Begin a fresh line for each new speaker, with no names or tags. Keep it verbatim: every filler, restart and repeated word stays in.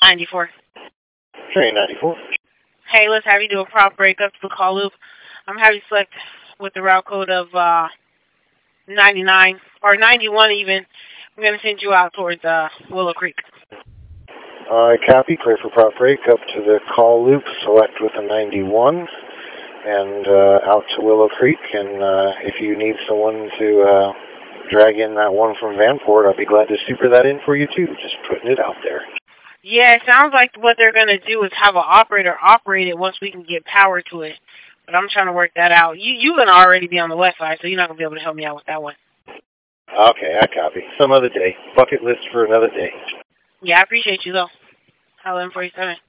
ninety-four.
Train ninety-four.
Hey, let's have you do a prop break up to the call loop. I'm having you select with the route code of uh, ninety-nine, or ninety-one even. We're going to send you out towards uh, Willow Creek.
I copy. Clear for prop break up to the call loop. Select with a ninety-one. And uh, out to Willow Creek. And uh, if you need someone to uh, drag in that one from Vanport, I'll be glad to super that in for you too. Just putting it out there.
Yeah, it sounds like what they're going to do is have an operator operate it once we can get power to it. But I'm trying to work that out. You, you're going to already be on the west side, so you're not going to be able to help me out with that one.
Okay, I copy. Some other day. Bucket list for another day.
Yeah, I appreciate you, though. eleven forty-seven.